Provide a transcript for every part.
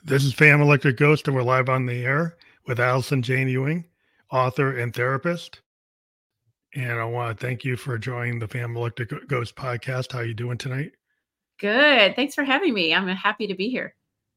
This is Phantom Electric Ghost, and we're live on the air with Allison Jane Ewing, author and therapist. And I want to thank you for joining the Phantom Electric Ghost podcast. How are you doing tonight? Good. Thanks for having me. I'm happy to be here.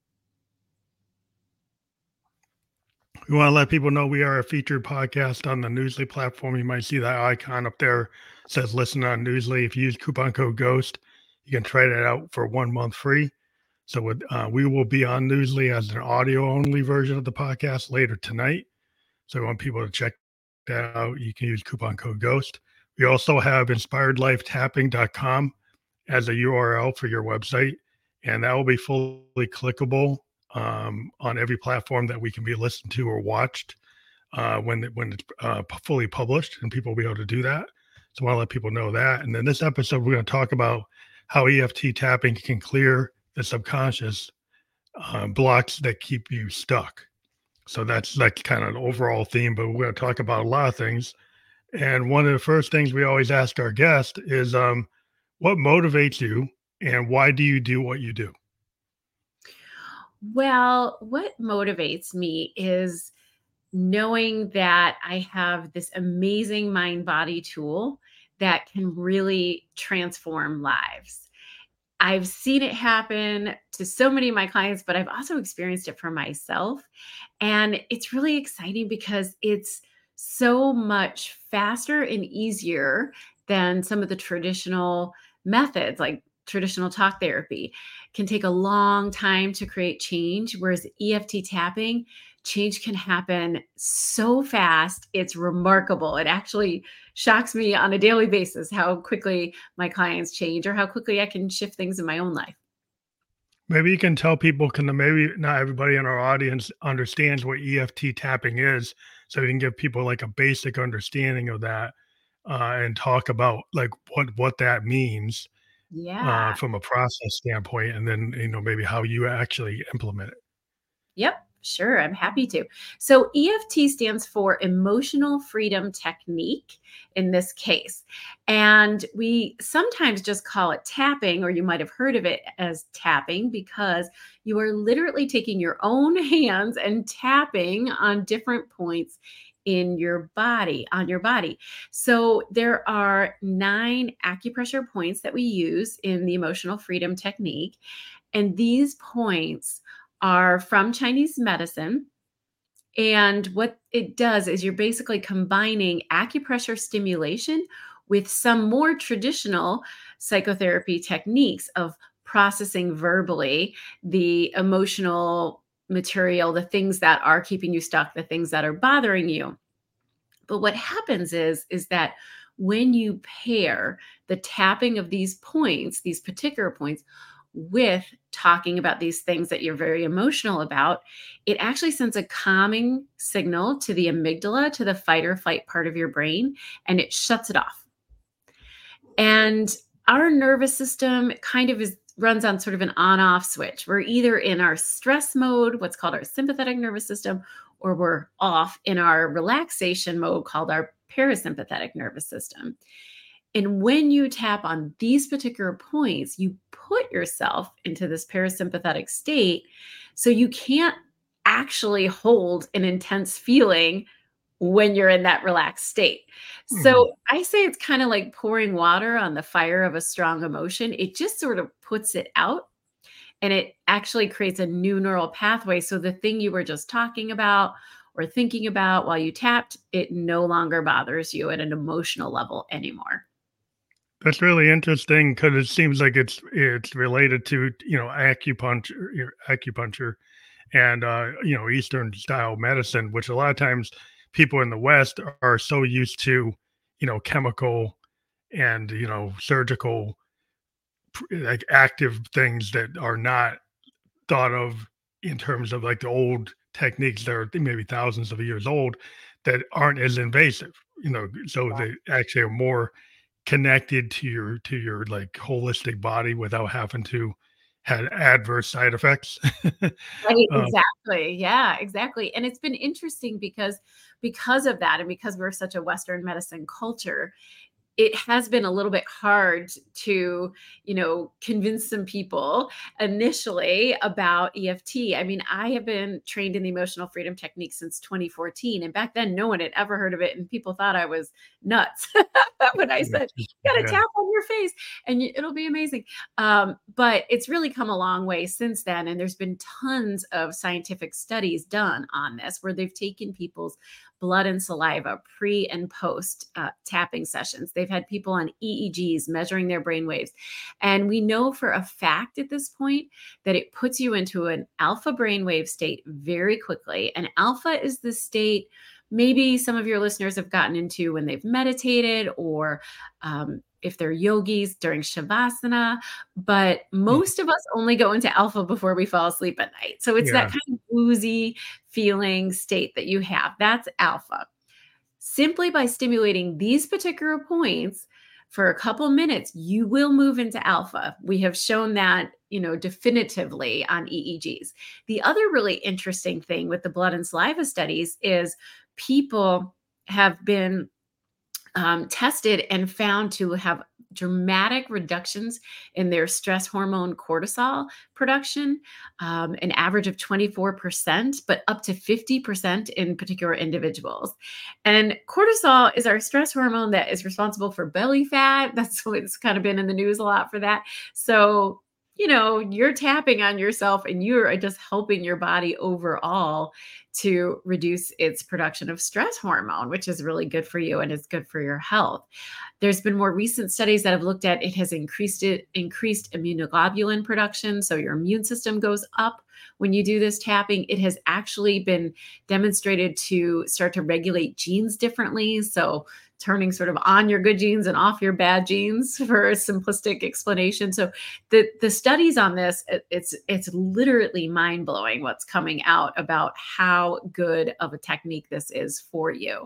We want to let people know we are a featured podcast on the Newsly platform. You might see that icon up there. It says listen on Newsly. If you use coupon code GHOST, you can try that out for 1 month free. So we will be on Newsly as an audio-only version of the podcast later tonight. So I want people to check that out. You can use coupon code GHOST. We also have inspiredlifetapping.com as a URL for your website, and that will be fully clickable on every platform that we can be listened to or watched when it's fully published, and people will be able to do that. So I want to let people know that. And then this episode, we're going to talk about how EFT tapping can clear the subconscious blocks that keep you stuck. So that's like kind of an overall theme, but we're going to talk about a lot of things. And one of the first things we always ask our guest is what motivates you and why do you do what you do? Well, what motivates me is knowing that I have this amazing mind-body tool that can really transform lives. I've seen it happen to so many of my clients, but I've also experienced it for myself. And it's really exciting because it's so much faster and easier than some of the traditional methods, like traditional talk therapy. Can take a long time to create change, whereas EFT tapping, change can happen so fast. It's remarkable. It actually shocks me on a daily basis how quickly my clients change or how quickly I can shift things in my own life. Maybe you can tell people, maybe not everybody in our audience understands what EFT tapping is. So you can give people like a basic understanding of that and talk about like what that means from a process standpoint. And then, maybe how you actually implement it. Yep. Sure, I'm happy to. So EFT stands for Emotional Freedom Technique in this case. And we sometimes just call it tapping, or you might have heard of it as tapping, because you are literally taking your own hands and tapping on different points in your body, on your body. So there are 9 acupressure points that we use in the Emotional Freedom Technique. And these points are from Chinese medicine. And what it does is you're basically combining acupressure stimulation with some more traditional psychotherapy techniques of processing verbally the emotional material, the things that are keeping you stuck, the things that are bothering you. But what happens is that when you pair the tapping of these points, these particular points, with talking about these things that you're very emotional about, it actually sends a calming signal to the amygdala, to the fight or flight part of your brain, and it shuts it off. And our nervous system kind of runs on sort of an on-off switch. We're either in our stress mode, what's called our sympathetic nervous system, or we're off in our relaxation mode called our parasympathetic nervous system. And when you tap on these particular points, you put yourself into this parasympathetic state. So you can't actually hold an intense feeling when you're in that relaxed state. So I say it's kind of like pouring water on the fire of a strong emotion. It just sort of puts it out, and it actually creates a new neural pathway. So the thing you were just talking about or thinking about while you tapped, it no longer bothers you at an emotional level anymore. That's really interesting because it seems like it's related to acupuncture and Eastern style medicine, which a lot of times people in the West are so used to chemical and surgical like active things that are not thought of in terms of like the old techniques that are maybe thousands of years old that aren't as invasive, so they actually are more connected to your like holistic body without having to have adverse side effects. Right, exactly. Yeah, exactly. And it's been interesting because of that, and because we're such a Western medicine culture, it has been a little bit hard to, convince some people initially about EFT. I mean, I have been trained in the emotional freedom technique since 2014. And back then, no one had ever heard of it. And people thought I was nuts when I said, you got to Yeah. tap on your face and it'll be amazing. But it's really come a long way since then. And there's been tons of scientific studies done on this where they've taken people's blood and saliva pre and post tapping sessions. They've had people on EEGs measuring their brain waves. And we know for a fact at this point that it puts you into an alpha brainwave state very quickly. And alpha is the state maybe some of your listeners have gotten into when they've meditated or if they're yogis during Shavasana, but most of us only go into alpha before we fall asleep at night. So it's that kind of woozy feeling state that you have. That's alpha. Simply by stimulating these particular points for a couple minutes, you will move into alpha. We have shown that, definitively on EEGs. The other really interesting thing with the blood and saliva studies is people have been tested and found to have dramatic reductions in their stress hormone cortisol production, an average of 24%, but up to 50% in particular individuals. And cortisol is our stress hormone that is responsible for belly fat. That's what's kind of been in the news a lot for that. So, you're tapping on yourself and you're just helping your body overall to reduce its production of stress hormone, which is really good for you and it's good for your health. There's been more recent studies that have looked at it has increased immunoglobulin production. So your immune system goes up when you do this tapping. It has actually been demonstrated to start to regulate genes differently. So turning sort of on your good genes and off your bad genes for a simplistic explanation. So the studies on this, it's literally mind-blowing what's coming out about how good of a technique this is for you.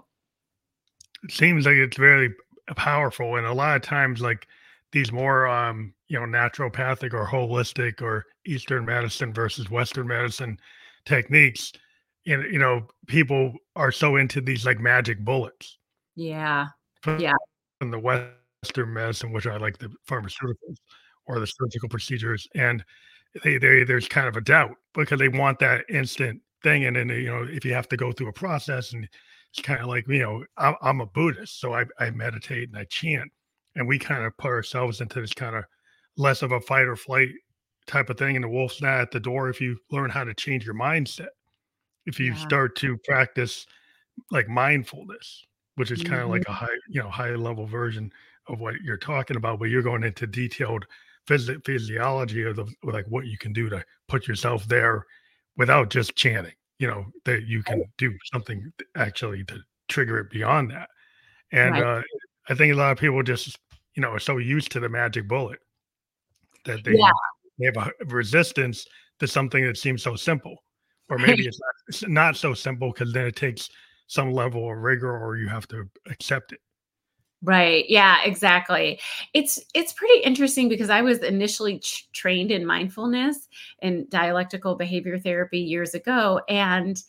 It seems like it's very powerful. And a lot of times, like these more, naturopathic or holistic or Eastern medicine versus Western medicine techniques, and, people are so into these like magic bullets. Yeah. From Yeah. the Western medicine, which I like the pharmaceuticals or the surgical procedures, and there's kind of a doubt because they want that instant thing, and then if you have to go through a process, and it's kind of like I'm a Buddhist, so I meditate and I chant, and we kind of put ourselves into this kind of less of a fight or flight type of thing, and the wolf's not at the door if you learn how to change your mindset. If you Yeah. start to practice like mindfulness, which is kind of Mhm. like a high level version of what you're talking about, but you're going into detailed physiology of like what you can do to put yourself there without just chanting, that you can do something actually to trigger it beyond that. And Right. I think a lot of people just, are so used to the magic bullet that Yeah. they have a resistance to something that seems so simple. Or Right. maybe it's not so simple because then it takes some level of rigor or you have to accept it. Right. Yeah, exactly. It's pretty interesting because I was initially trained in mindfulness and dialectical behavior therapy years ago, and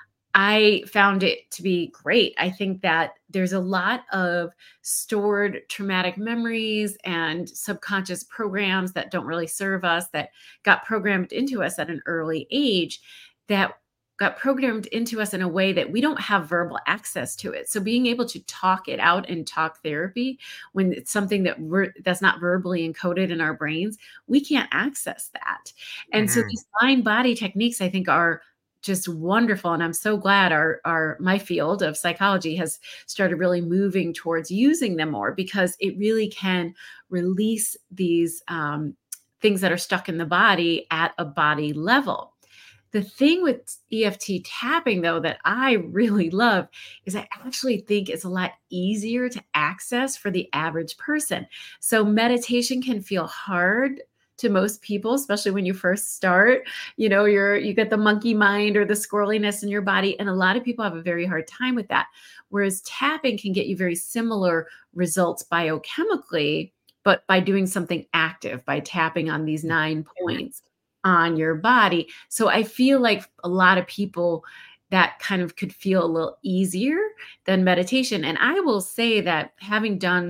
I found it to be great. I think that there's a lot of stored traumatic memories and subconscious programs that don't really serve us, that got programmed into us at an early age, that got programmed into us in a way that we don't have verbal access to it. So being able to talk it out in talk therapy when it's something that's not verbally encoded in our brains, we can't access that. And so Mhm. these mind body techniques I think are just wonderful. And I'm so glad our my field of psychology has started really moving towards using them more because it really can release these things that are stuck in the body at a body level. The thing with EFT tapping, though, that I really love is I actually think it's a lot easier to access for the average person. So meditation can feel hard to most people, especially when you first start. You get the monkey mind or the squirreliness in your body, and a lot of people have a very hard time with that. Whereas tapping can get you very similar results biochemically, but by doing something active, by tapping on these 9 points on your body. So I feel like a lot of people that kind of could feel a little easier than meditation. And I will say that having done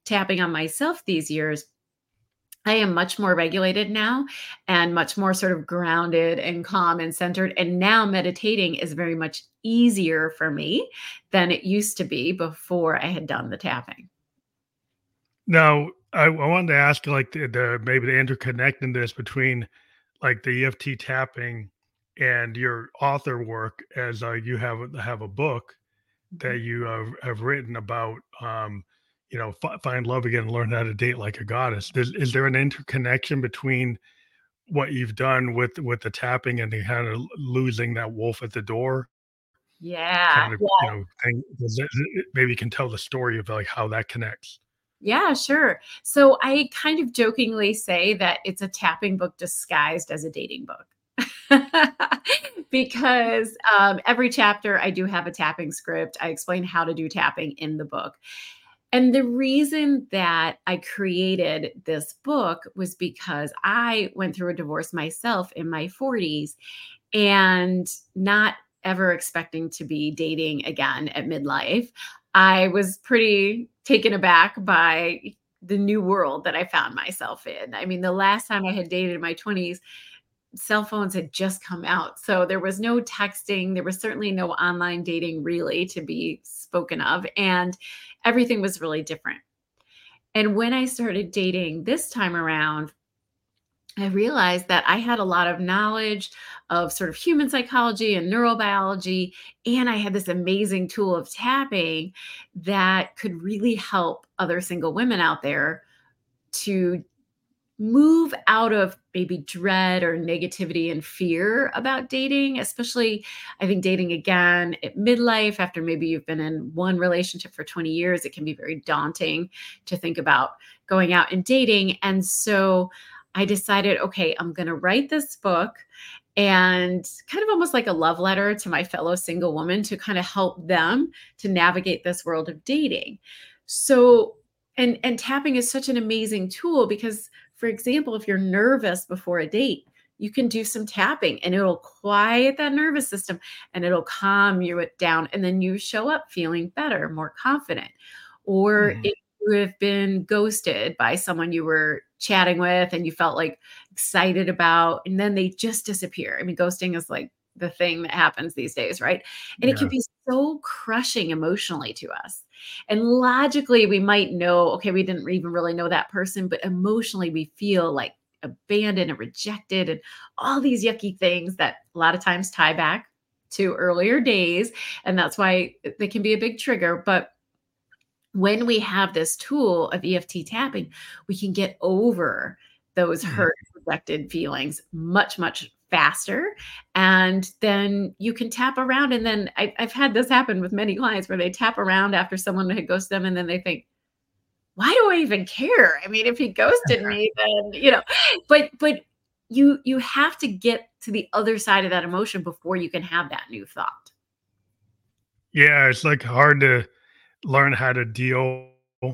tapping on myself these years, I am much more regulated now and much more sort of grounded and calm and centered. And now meditating is very much easier for me than it used to be before I had done the tapping. Now, I wanted to ask, like, the maybe the interconnectedness between, like, the EFT tapping and your author work, as, you have a book Mhm. that you have written about, find love again and learn how to date like a goddess. Is there an interconnection between what you've done with the tapping and the kind of losing that wolf at the door Yeah. kind of, thing? Maybe you can tell the story of like how that connects. Yeah, sure. So I kind of jokingly say that it's a tapping book disguised as a dating book. Because every chapter I do have a tapping script. I explain how to do tapping in the book. And the reason that I created this book was because I went through a divorce myself in my 40s and not ever expecting to be dating again at midlife. I was pretty taken aback by the new world that I found myself in. I mean, the last time I had dated in my 20s, cell phones had just come out. So there was no texting. There was certainly no online dating really to be spoken of. And everything was really different. And when I started dating this time around, I realized that I had a lot of knowledge of sort of human psychology and neurobiology. And I had this amazing tool of tapping that could really help other single women out there to move out of maybe dread or negativity and fear about dating, especially I think dating again at midlife after maybe you've been in one relationship for 20 years. It can be very daunting to think about going out and dating. And so I decided, okay, I'm going to write this book and kind of almost like a love letter to my fellow single woman to kind of help them to navigate this world of dating. So and tapping is such an amazing tool because for example, if you're nervous before a date, you can do some tapping and it'll quiet that nervous system and it'll calm you it down. And then you show up feeling better, more confident. Or Mhm. if you have been ghosted by someone you were chatting with and you felt like excited about, and then they just disappear. I mean, ghosting is like the thing that happens these days, right? And it can Yeah. be so crushing emotionally to us. And logically, we might know, okay, we didn't even really know that person, but emotionally, we feel like abandoned and rejected and all these yucky things that a lot of times tie back to earlier days. And that's why they can be a big trigger. But when we have this tool of EFT tapping, we can get over those Mhm. hurt, rejected feelings much, much faster. And then you can tap around. And then I've had this happen with many clients where they tap around after someone had ghosted them. And then they think, why do I even care? I mean, if he ghosted me, then, but you have to get to the other side of that emotion before you can have that new thought. Yeah, it's like hard to learn how to deal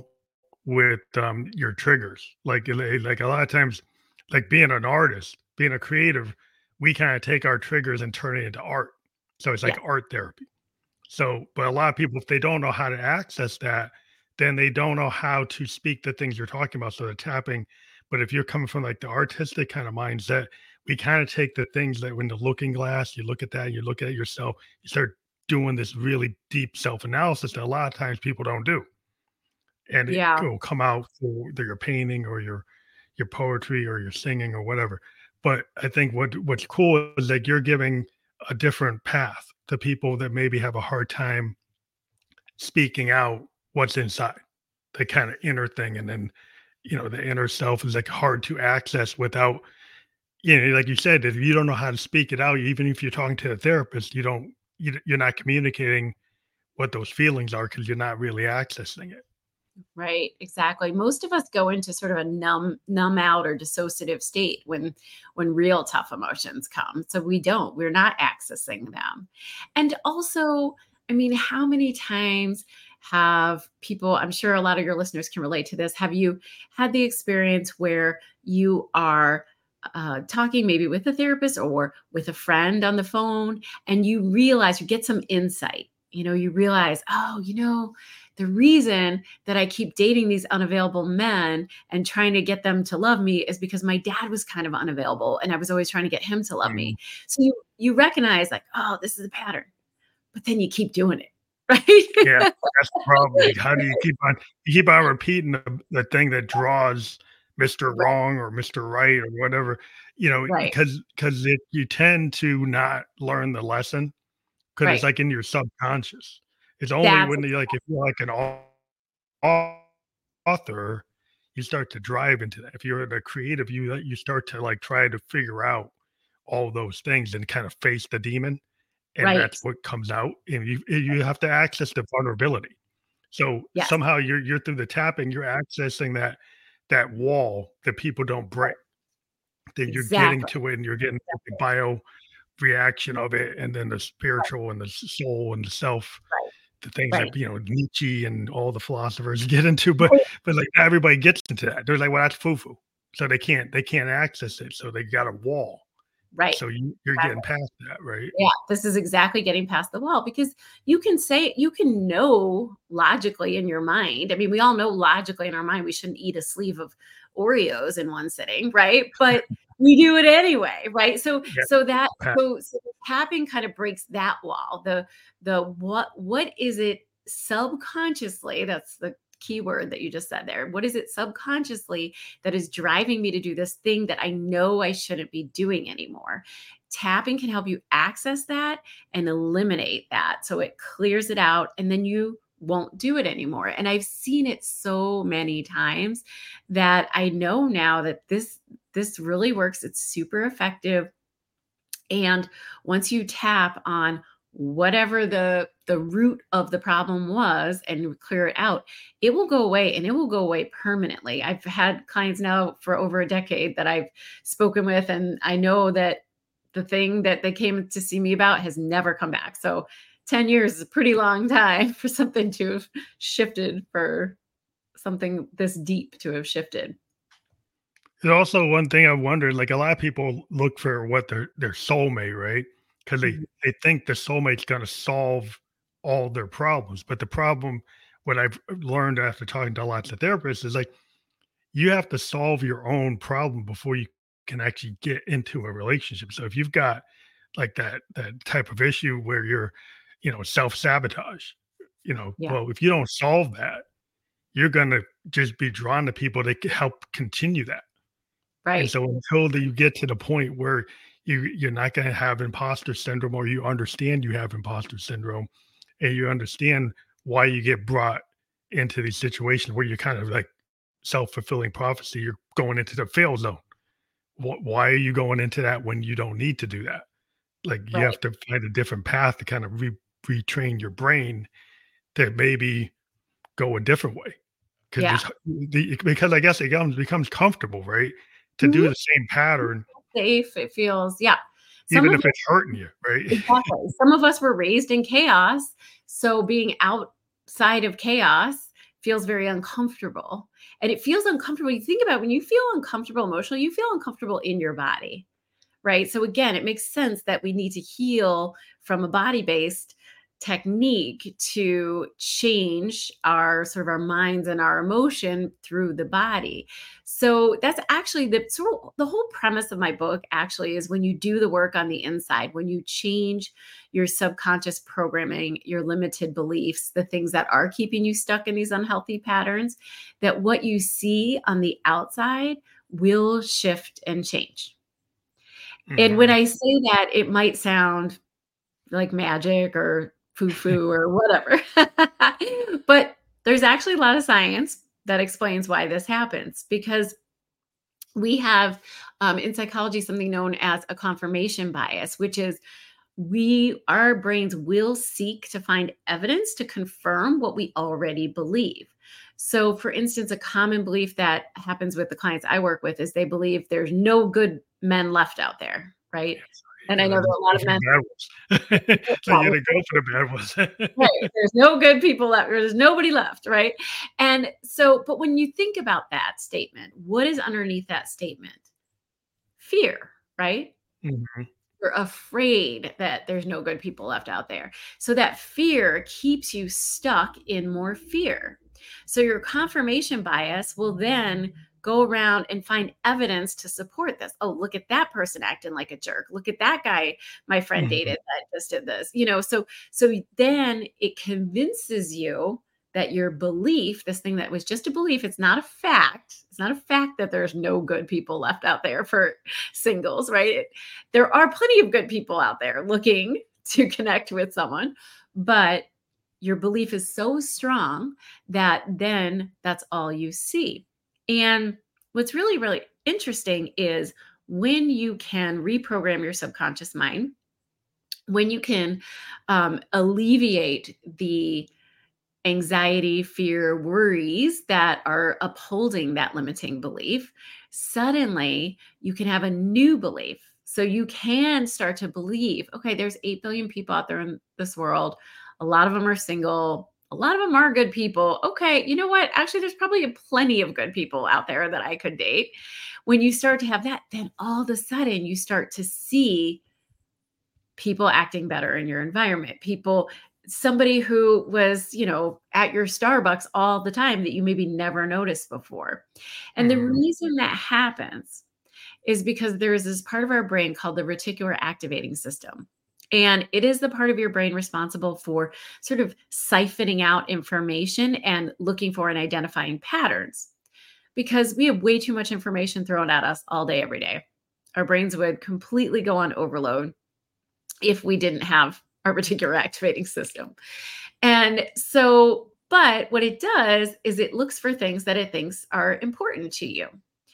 with your triggers. Like a lot of times, like being an artist, being a creative, we kind of take our triggers and turn it into art. So it's Yeah. like art therapy. So, but a lot of people, if they don't know how to access that, then they don't know how to speak the things you're talking about. So the tapping, but if you're coming from like the artistic kind of mindset, we kind of take the things that when the looking glass, you look at that, you look at yourself, you start doing this really deep self analysis that a lot of times people don't do. And it Yeah. will come out for your painting or your poetry or your singing or whatever. But I think what's cool is that you're giving a different path to people that maybe have a hard time speaking out what's inside, the kind of inner thing. And then, the inner self is like hard to access without, like you said, if you don't know how to speak it out, even if you're talking to a therapist, you're not communicating what those feelings are because you're not really accessing it. Right, exactly. Most of us go into sort of a numb out or dissociative state when real tough emotions come. So we're not accessing them. And also, I mean, how many times have people, I'm sure a lot of your listeners can relate to this, have you had the experience where you are talking maybe with a therapist or with a friend on the phone and you realize you get some insight you realize, oh, the reason that I keep dating these unavailable men and trying to get them to love me is because my dad was kind of unavailable and I was always trying to get him to love me. So you recognize like, oh, this is a pattern, but then you keep doing it. Yeah, Right. that's the problem. Like, how do you keep on repeating the thing that draws Mr. Right. Wrong or Mr. Right or whatever, Right. because you tend to not learn the lesson because it's Right. like in your subconscious. It's only That's when if you're like an author, you start to drive into that. If you're the creative, you start to like try to figure out all those things and kind of face the demon, and right. that's what comes out. And you have to access the vulnerability. So Yes, somehow you're through the tapping, you're accessing that wall that people don't break. That you're getting exactly. to it, and you're getting the bio reaction of it, and then the spiritual and the soul and the self, Right. the things Right. that Nietzsche and all the philosophers get into, Right. but like everybody gets into that. They're like, well, that's foo foo, so they can't access it, so they got a wall. Right. So you're getting past that, right? Yeah, this is exactly getting past the wall because you can know logically in your mind. I mean, we all know logically in our mind we shouldn't eat a sleeve of Oreos in one sitting, right? But we do it anyway, right? So Yeah, so that pat so the tapping kind of breaks that wall. The what is it subconsciously? That's the key word that you just said there. What is it subconsciously that is driving me to do this thing that I know I shouldn't be doing anymore? Tapping can help you access that and eliminate that. So it clears it out and then you won't do it anymore. And I've seen it so many times that I know now that this really works. It's super effective. And once you tap on whatever the root of the problem was and clear it out, it will go away and it will go away permanently. I've had clients now for over a decade that I've spoken with, and I know that the thing that they came to see me about has never come back. So 10 years is a pretty long time for something to have shifted, for something this deep to have shifted. There's also one thing I wondered, like a lot of people look for what their soulmate, right? Because Mhm. they think the soulmate's gonna solve all their problems. But the problem, what I've learned after talking to lots of therapists is like you have to solve your own problem before you can actually get into a relationship. So if you've got like that type of issue where you're, self-sabotage, Yeah, well, if you don't solve that, you're gonna just be drawn to people that can help continue that. And right. so until you get to the point where you're not gonna have imposter syndrome, or you understand you have imposter syndrome, and you understand why you get brought into these situations where you're kind of like self-fulfilling prophecy, you're going into the fail zone. Why are you going into that when you don't need to do that? Like, you Right. have to find a different path to kind of retrain your brain to maybe go a different way. Yeah. Because I guess it becomes comfortable, right? To do Mhm. the same pattern, Safe. It feels, yeah. Some even of if it's hurting you, right? Exactly. Some of us were raised in chaos, so being outside of chaos feels very uncomfortable. And it feels uncomfortable. You think about when you feel uncomfortable emotionally, you feel uncomfortable in your body, right? So again, it makes sense that we need to heal from a body-based technique to change our sort of our minds and our emotion through the body. So that's actually the whole premise of my book actually is when you do the work on the inside, when you change your subconscious programming, your limited beliefs, the things that are keeping you stuck in these unhealthy patterns, that what you see on the outside will shift and change. And when Mhm. I say that, it might sound like magic or foo-foo or whatever. But there's actually a lot of science that explains why this happens, because we have, in psychology, something known as a confirmation bias, which is our brains will seek to find evidence to confirm what we already believe. So, for instance, a common belief that happens with the clients I work with is they believe there's no good men left out there, right? And I Yeah, know there like, are a lot go of for men. the bad ones. So Yeah, you gotta go for the bad right. ones. There's no good people left. There's nobody left, right? And so, but when you think about that statement, what is underneath that statement? Fear, right? Mhm. You're afraid that there's no good people left out there. So that fear keeps you stuck in more fear. So your confirmation bias will then go around and find evidence to support this. Oh, look at that person acting like a jerk. Look at that guy my friend Mhm. dated that just did this. So then it convinces you that your belief, this thing that was just a belief, it's not a fact. It's not a fact that there's no good people left out there for singles, right? There are plenty of good people out there looking to connect with someone, but your belief is so strong that then that's all you see. And what's really, really interesting is when you can reprogram your subconscious mind, when you can alleviate the anxiety, fear, worries that are upholding that limiting belief, suddenly you can have a new belief. So you can start to believe, okay, there's 8 billion people out there in this world. A lot of them are single. A lot of them are good people. Okay, you know what? Actually, there's probably plenty of good people out there that I could date. When you start to have that, then all of a sudden you start to see people acting better in your environment, somebody who was, at your Starbucks all the time that you maybe never noticed before. And the Mhm. reason that happens is because there is this part of our brain called the reticular activating system. And it is the part of your brain responsible for sort of siphoning out information and looking for and identifying patterns. Because we have way too much information thrown at us all day, every day. Our brains would completely go on overload if we didn't have our reticular activating system. And so, but what it does is it looks for things that it thinks are important to you.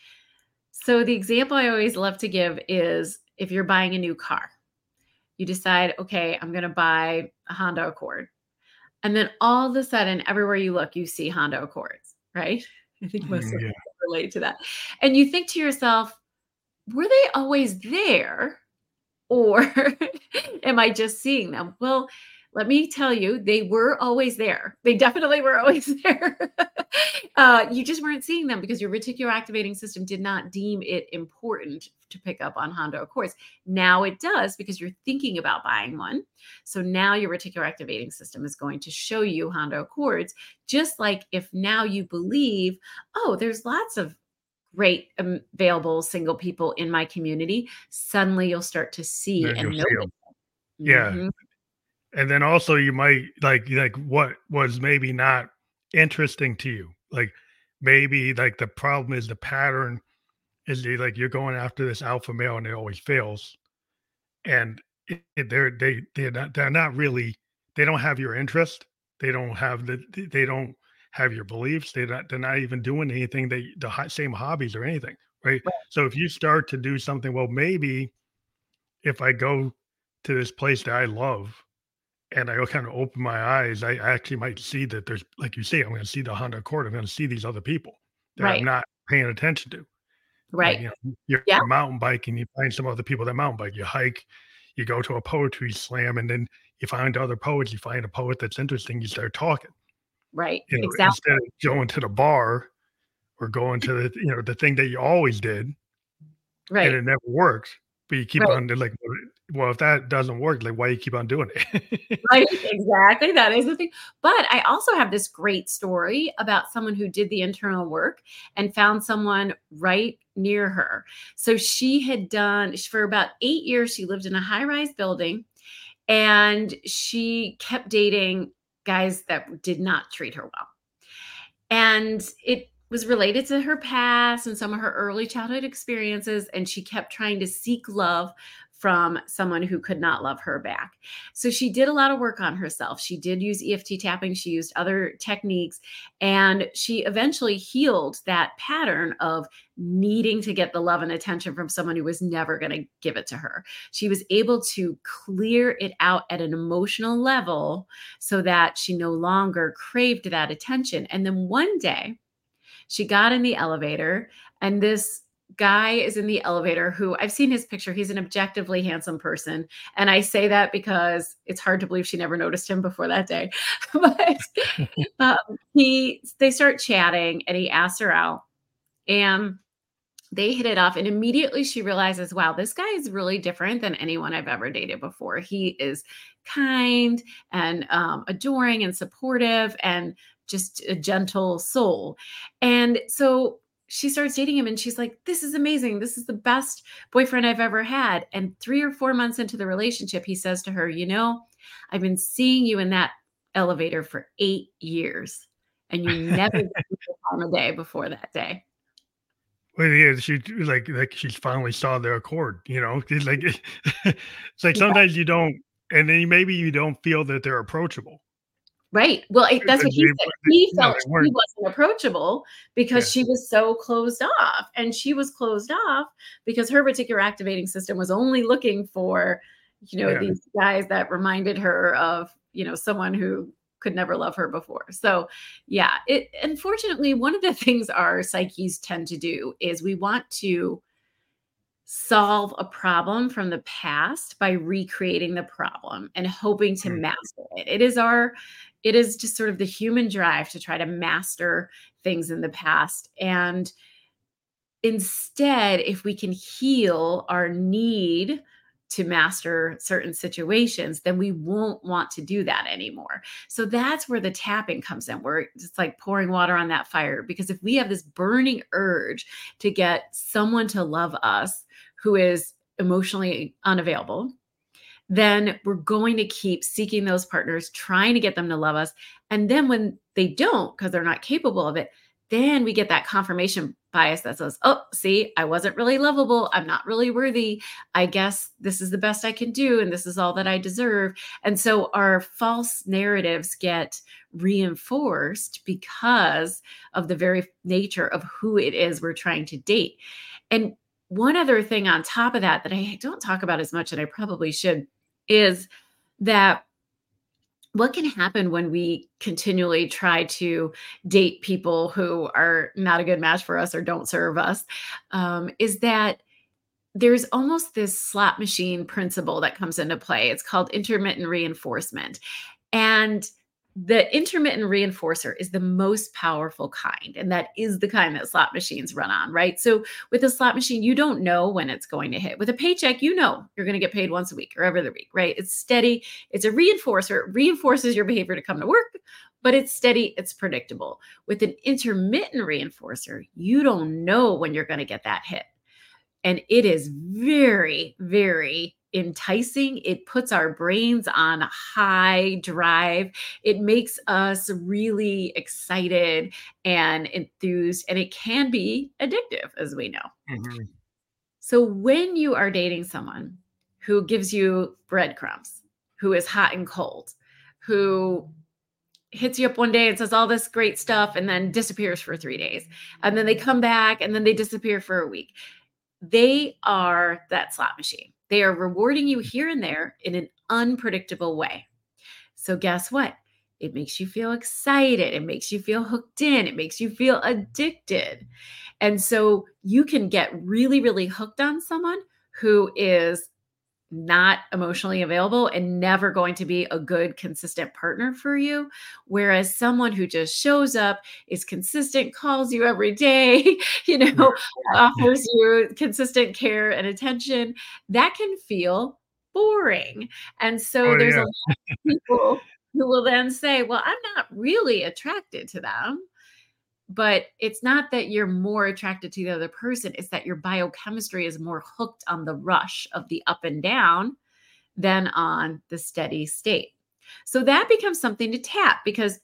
So the example I always love to give is if you're buying a new car, you decide, okay, I'm going to buy a Honda Accord. And then all of a sudden, everywhere you look, you see Honda Accords, right? I think most Mm, of yeah. us relate to that. And you think to yourself, were they always there? Or am I just seeing them? Well, let me tell you, they were always there. They definitely were always there. You just weren't seeing them because your reticular activating system did not deem it important to pick up on Honda Accords. Now it does because you're thinking about buying one. So now your reticular activating system is going to show you Honda Accords, just like if now you believe, oh, there's lots of great available single people in my community, suddenly you'll start to see Then you'll and see notice. them. Yeah. Mhm. And then also you might like what was maybe not interesting to you. Like maybe like the problem is the pattern is like you're going after this alpha male and it always fails. And they're not really, they don't have your interest. They don't have they don't have your beliefs. They're not even doing anything same hobbies or anything, right? Right, So if you start to do something, well, maybe if I go to this place that I love and I kind of open my eyes, I actually might see that there's, like you say, I'm going to see the Honda Accord. I'm going to see these other people that I'm right, not paying attention to. Like, right. you're Yeah, mountain biking, you find some other people that mountain bike, you hike, you go to a poetry slam, and then you find other poets, you find a poet that's interesting, you start talking, right. Exactly. instead of going to the bar or going to the thing that you always did and Right, it never works, but you keep right. on like, well, if that doesn't work, like, why you keep on doing it? Right, exactly, that is the thing, but I also have this great story about someone who did the internal work and found someone right near her. So she had done for about 8 years, she lived in a high-rise building, and she kept dating guys that did not treat her well. And it was related to her past and some of her early childhood experiences. And she kept trying to seek love from someone who could not love her back. So she did a lot of work on herself. She did use EFT tapping, she used other techniques, and she eventually healed that pattern of needing to get the love and attention from someone who was never going to give it to her. She was able to clear it out at an emotional level so that she no longer craved that attention. And then one day she got in the elevator, and this guy is in the elevator who I've seen his picture. He's an objectively handsome person. And I say that because it's hard to believe she never noticed him before that day. But they start chatting and he asks her out. And They hit it off, and immediately she realizes, wow, this guy is really different than anyone I've ever dated before. He is kind and adoring and supportive and just a gentle soul. And so she starts dating him, and she's like, this is amazing. This is the best boyfriend I've ever had. And 3 or 4 months into the relationship, he says to her, I've been seeing you in that elevator for 8 years, and you never gave me the time of day before that day. Well, yeah, she like she finally saw the accord, It's like it's like sometimes you don't, and then maybe you don't feel that they're approachable. Right. Well, that's what he said. He Yeah, felt they she weren't. wasn't approachable because Yeah, she was so closed off, and she was closed off because her reticular activating system was only looking for, yeah. these guys that reminded her of, someone who could never love her before. So, yeah, it unfortunately, one of the things our psyches tend to do is we want to solve a problem from the past by recreating the problem and hoping to Mm. master it. It is just sort of the human drive to try to master things in the past. And instead, if we can heal our need to master certain situations, then we won't want to do that anymore. So that's where the tapping comes in. We're just like pouring water on that fire. Because if we have this burning urge to get someone to love us who is emotionally unavailable, then we're going to keep seeking those partners, trying to get them to love us. And then when they don't, because they're not capable of it, then we get that confirmation bias that says, oh, see, I wasn't really lovable. I'm not really worthy. I guess this is the best I can do. And this is all that I deserve. And so our false narratives get reinforced because of the very nature of who it is we're trying to date. And one other thing on top of that I don't talk about as much, and I probably should, is that what can happen when we continually try to date people who are not a good match for us or don't serve us, is that there's almost this slot machine principle that comes into play. It's called intermittent reinforcement. And the intermittent reinforcer is the most powerful kind. And that is the kind that slot machines run on, right? So with a slot machine, you don't know when it's going to hit. With a paycheck, you know you're going to get paid once a week or every other week, right? It's steady. It's a reinforcer. It reinforces your behavior to come to work, but it's steady. It's predictable. With an intermittent reinforcer, you don't know when you're going to get that hit. And it is very, very enticing. It puts our brains on a high drive. It makes us really excited and enthused, and it can be addictive, as we know. Mhm. So when you are dating someone who gives you breadcrumbs, who is hot and cold, who hits you up one day and says all this great stuff and then disappears for 3 days, and then they come back and then they disappear for a week, they are that slot machine. They are rewarding you here and there in an unpredictable way. So guess what? It makes you feel excited. It makes you feel hooked in. It makes you feel addicted. And so you can get really, really hooked on someone who is not emotionally available and never going to be a good, consistent partner for you. Whereas someone who just shows up, is consistent, calls you every day, offers you consistent care and attention, that can feel boring. And so Oh, there's a yeah. lot of people who will then say, well, I'm not really attracted to them. But it's not that you're more attracted to the other person, it's that your biochemistry is more hooked on the rush of the up and down than on the steady state. So that becomes something to tap, because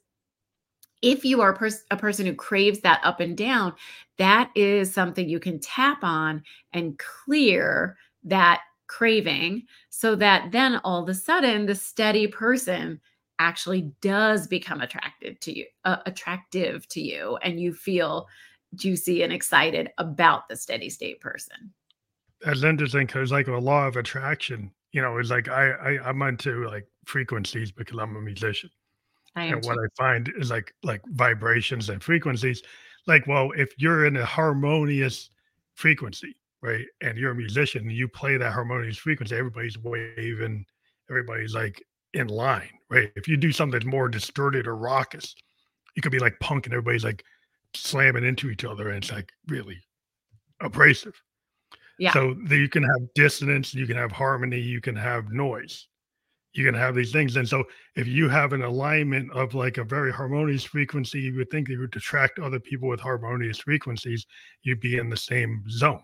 if you are a person who craves that up and down, that is something you can tap on and clear that craving, so that then all of a sudden the steady person actually does become attractive to you, and you feel juicy and excited about the steady state person. That's interesting because like a law of attraction, is like I'm into like frequencies because I'm a musician. I am And what too. I find is like vibrations and frequencies. Like, well, if you're in a harmonious frequency, right, and you're a musician, and you play that harmonious frequency, everybody's waving, everybody's like in line, right? If you do something that's more distorted or raucous, you could be like punk and everybody's like slamming into each other, and it's like really. abrasive. Yeah. So you can have dissonance, you can have harmony, you can have noise. You can have these things. And so if you have an alignment of like a very harmonious frequency, you would think that you would attract other people with harmonious frequencies, you'd be in the same zone.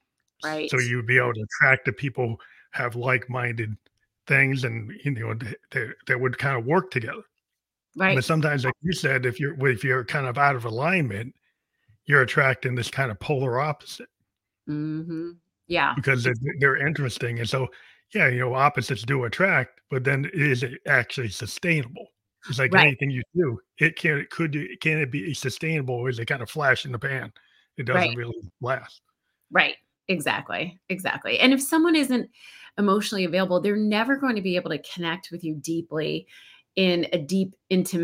So Right. you would be able to attract the people who have like-minded things and that would kind of work together. But Right. sometimes, like you said, if you're kind of out of alignment, you're attracting this kind of polar opposite Hmm. Yeah. because they're interesting. And so, yeah, opposites do attract, but then is it actually sustainable? It's like Right. anything you do, can it be sustainable or is it kind of flash in the pan? It Right. doesn't really last. Right. Exactly. Exactly. And if someone isn't emotionally available, they're never going to be able to connect with you deeply in a deep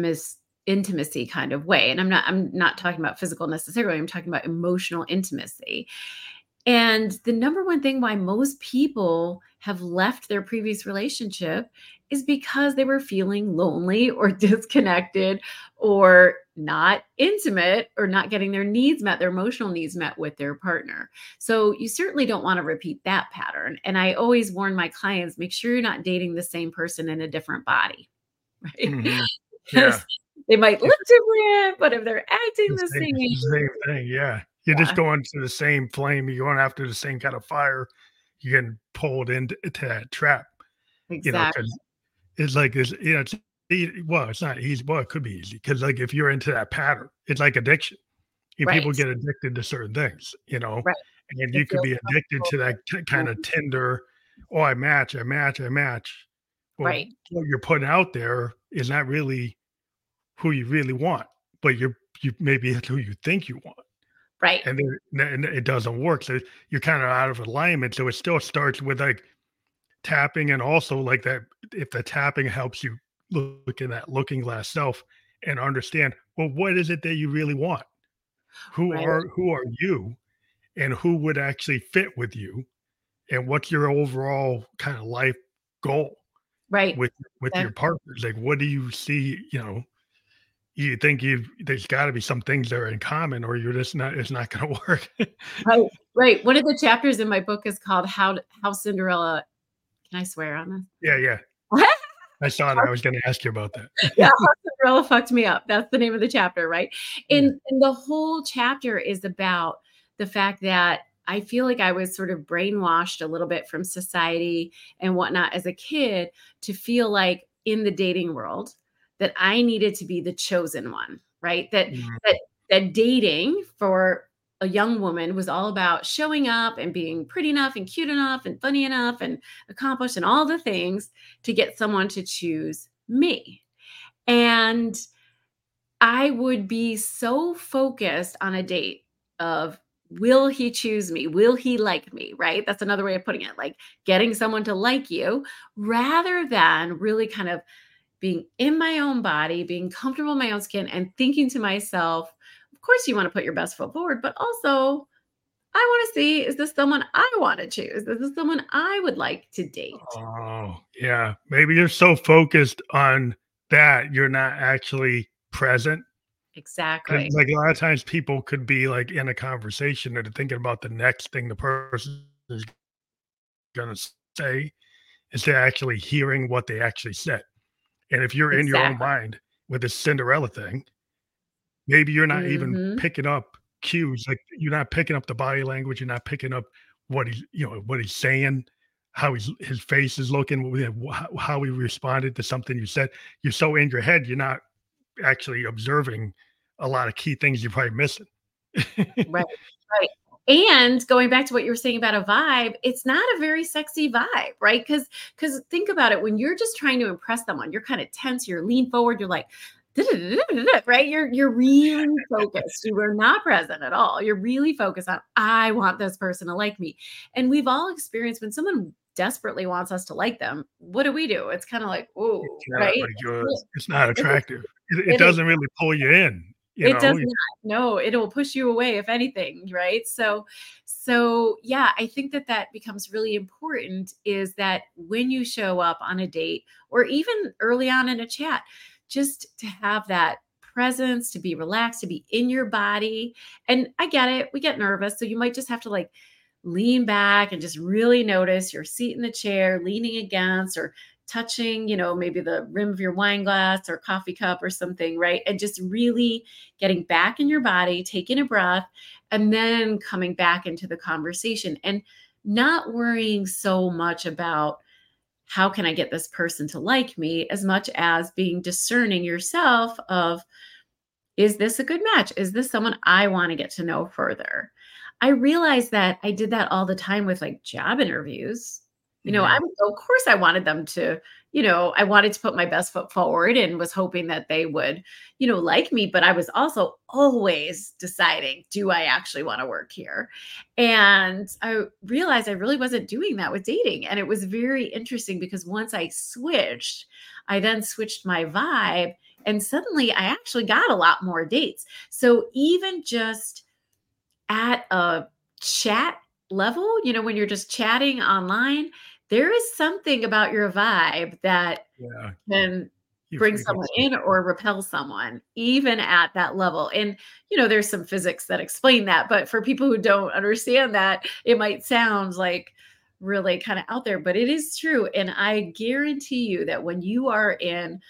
intimacy kind of way. And I'm not talking about physical necessarily. I'm talking about emotional intimacy. And the number one thing why most people have left their previous relationship is because they were feeling lonely or disconnected or not intimate or not getting their needs met, their emotional needs met with their partner. So you certainly don't want to repeat that pattern. And I always warn my clients, make sure you're not dating the same person in a different body, right? Mhm. Because Yeah. they might If look different, but if they're acting it's the the same same, it's the same thing, yeah. You're just yeah, going to the same flame, you're going after the same kind of fire, you're getting pulled into that trap, exactly. 'cause it's like this, it's well, it's not easy, well, it could be easy because like, if you're into that pattern, it's like addiction. And people Right. get addicted to certain things, Right. and It you could feels be addicted comfortable. to that kind of Tinder, "Oh, I match, I match, I match." Well, Right. what you're putting out there is not really who you really want, but you maybe it's who you think you want, Right. and then it doesn't work, so you're kinda out of alignment, so it still starts with, like, tapping and also, like, that if the tapping helps you look in that looking glass self and understand, well, what is it that you really want? Right. Who are you, and who would actually fit with you, and what's your overall kind of life goal Right. with your Exactly. partners? Like, what do you see? You think there's got to be some things that are in common, or you're just not. It's not going to work. Right. Right. One of the chapters in my book is called How Cinderella, can I swear on Yeah, yeah. this? I saw that. I was going to ask you about Yeah, that. How Cinderella Fucked Me Up. That's the name of the chapter, right? Yeah. And the whole chapter is about the fact that I feel like I was sort of brainwashed a little bit from society and whatnot as a kid to feel like in the dating world that I needed to be the chosen one, right? That Mhm. that that dating for a young woman was all about showing up and being pretty enough and cute enough and funny enough and accomplished and all the things to get someone to choose me. And I would be so focused on a date of, will he choose me? Will he like me? Right? That's another way of putting it, like getting someone to like you rather than really kind of being in my own body, being comfortable in my own skin, and thinking to myself, of course, you want to put your best foot forward, but also, I want to see, is this someone I want to choose? Is this someone I would like to date? Oh, yeah. Maybe you're so focused on that you're not actually present. 'Cause, Exactly. like, a lot of times people could be, like, in a conversation and they're thinking about the next thing the person is gonna say instead of actually hearing what they actually said. And if you're in your own Exactly. mind with this Cinderella thing, maybe you're not even Hmm. picking up cues, like, you're not picking up the body language, you're not picking up what he's saying, how his face is looking, how he responded to something you said. You're so in your head, you're not actually observing a lot of key things you're probably missing. Right, right. And going back to what you were saying about a vibe, it's not a very sexy vibe, right? Because think about it, when you're just trying to impress someone, you're kind of tense, you're lean forward, you're like, right? You're really focused. You are not present at all. You're really focused on, I want this person to like me. And we've all experienced when someone desperately wants us to like them, what do? It's kind of like, oh, Yeah, right? like, it's not It is. attractive. It It is. doesn't really pull you in, you It does know? not. No, it'll push you away if anything, right? So yeah, I think that that becomes really important is that when you show up on a date or even early on in a chat, just to have that presence, to be relaxed, to be in your body. And I get it. We get nervous. So you might just have to like lean back and just really notice your seat in the chair, leaning against or touching, maybe the rim of your wine glass or coffee cup or something, right? And just really getting back in your body, taking a breath, and then coming back into the conversation and not worrying so much about how can I get this person to like me as much as being discerning yourself of, is this a good match? Is this someone I want to get to know further? I realized that I did that all the time with like job interviews. Yeah. Of course I wanted them to, I wanted to put my best foot forward and was hoping that they would, like me. But I was also always deciding, do I actually want to work here? And I realized I really wasn't doing that with dating. And it was very interesting because once I then switched my vibe and suddenly I actually got a lot more dates. So even just at a chat level, when you're just chatting online, there is something about your vibe that Yeah. can Your bring someone frequency. in or repel someone, even at that level. And, there's some physics that explain that. But for people who don't understand that, it might sound like really kind of out there, but it is true. And I guarantee you that when you are in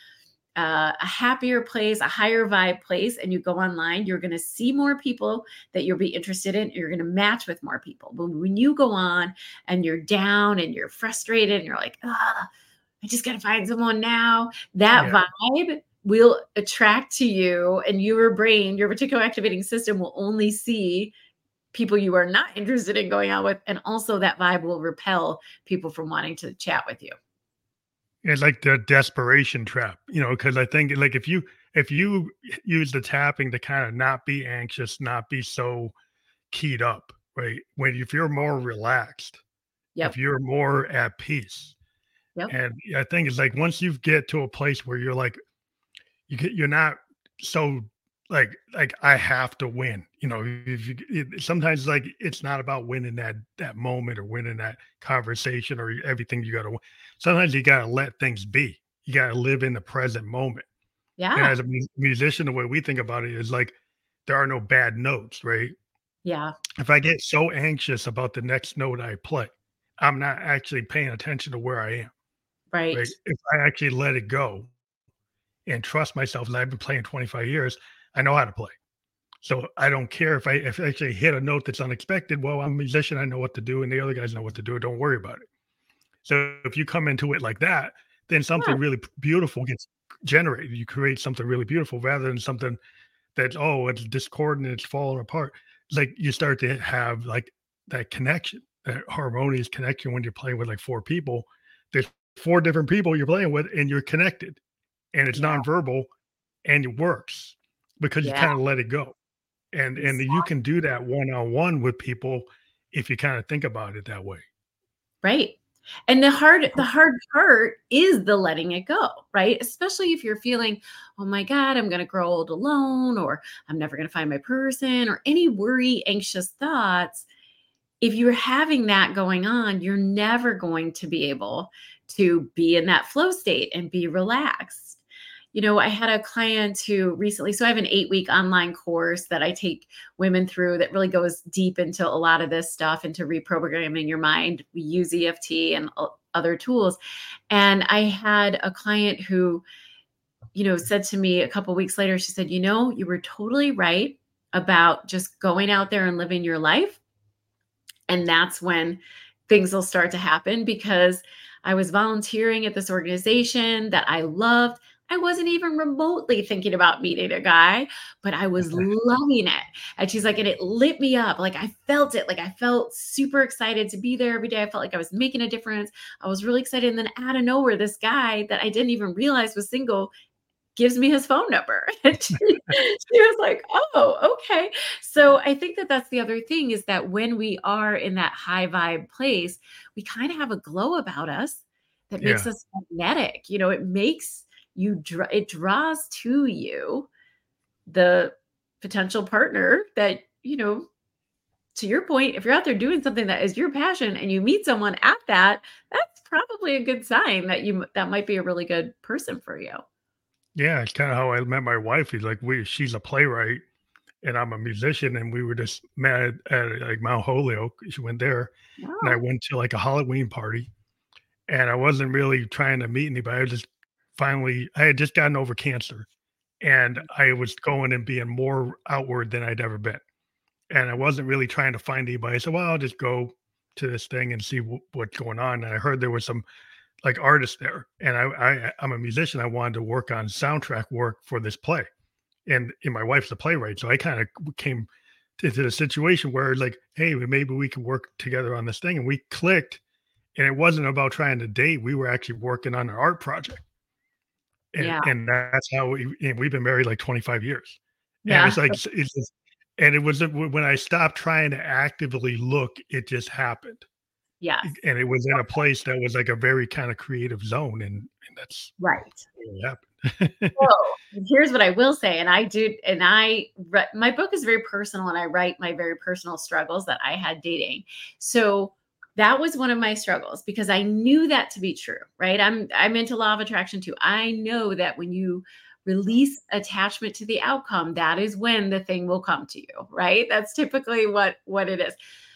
a happier place, a higher vibe place, and you go online, you're going to see more people that you'll be interested in. You're going to match with more people. But when you go on and you're down and you're frustrated and you're like, I just got to find someone now, that Yeah. vibe will attract to you, and your brain, your reticular activating system will only see people you are not interested in going out with. And also that vibe will repel people from wanting to chat with you. It's like the desperation trap, because I think like if you use the tapping to kind of not be anxious, not be so keyed up, right? If you're more relaxed, if Yep. you're more at peace, Yep. and I think it's like once you get to a place where you're like you're not so like I have to win. Sometimes like it's not about winning that moment or winning that conversation or everything you got to win. Sometimes you got to let things be. You got to live in the present moment. And Yeah. as a musician, the way we think about it is like there are no bad notes, right? Yeah. If I get so anxious about the next note I play, I'm not actually paying attention to where I am, Right. right? If I actually let it go and trust myself, and I've been playing 25 years, I know how to play. So I don't care if I actually hit a note that's unexpected. Well, I'm a musician, I know what to do, and the other guys know what to do. Don't worry about it. So if you come into it like that, then Yeah. something really beautiful gets generated. You create something really beautiful rather than something that's it's discordant, it's falling apart. Like you start to have like that connection, that harmonious connection when you're playing with like four people. There's four different people you're playing with, and you're connected, and it's Yeah. nonverbal, and it works because you Yeah. kind of let it go. And you can do that one-on-one with people if you kinda think about it that way. Right. And the hard part is the letting it go, right? Especially if you're feeling, oh my God, I'm going to grow old alone, or I'm never going to find my person, or any worry, anxious thoughts. If you're having that going on, you're never going to be able to be in that flow state and be relaxed. I had a client who recently, so I have an 8-week online course that I take women through that really goes deep into a lot of this stuff, into reprogramming your mind. We use EFT and other tools. And I had a client who, said to me a couple weeks later, she said, you were totally right about just going out there and living your life. And that's when things will start to happen, because I was volunteering at this organization that I loved. I wasn't even remotely thinking about meeting a guy, but I was loving it. And she's like, and it lit me up. Like I felt it. Like I felt super excited to be there every day. I felt like I was making a difference. I was really excited. And then out of nowhere, this guy that I didn't even realize was single gives me his phone number. And she was like, oh, okay. So I think that that's the other thing, is that when we are in that high vibe place, we kind of have a glow about us that makes Yeah, us magnetic. It makes it draws to you the potential partner that, to your point, if you're out there doing something that is your passion and you meet someone at that, that's probably a good sign that that might be a really good person for you. Yeah, it's kind of how I met my wife. He's like, she's a playwright and I'm a musician, and we were just met at like Mount Holyoke. She went there, and I Oh, went to like a Halloween party, and I wasn't really trying to meet anybody. I was just finally, I had just gotten over cancer, and I was going and being more outward than I'd ever been, and I wasn't really trying to find anybody. I said, well, I'll just go to this thing and see what's going on. And I heard there was some like artists there, and I'm a musician. I wanted to work on soundtrack work for this play, and my wife's a playwright, so I kind of came into the situation where like, hey, maybe we can work together on this thing, and we clicked. And it wasn't about trying to date; we were actually working on an art project, yeah. and that's how and we've been married like 25 years, and Yeah. it's just, and it was when I stopped trying to actively look, it just happened, Yes. and it was in a place that was like a very kind of creative zone, and that's Right. what happened. Oh, here's what I will say, and I do, and my book is very personal, and I write my very personal struggles that I had dating. So that was one of my struggles because I knew that to be true, right? I'm into law of attraction too. I know that when you release attachment to the outcome, that is when the thing will come to you, right? That's typically what it is.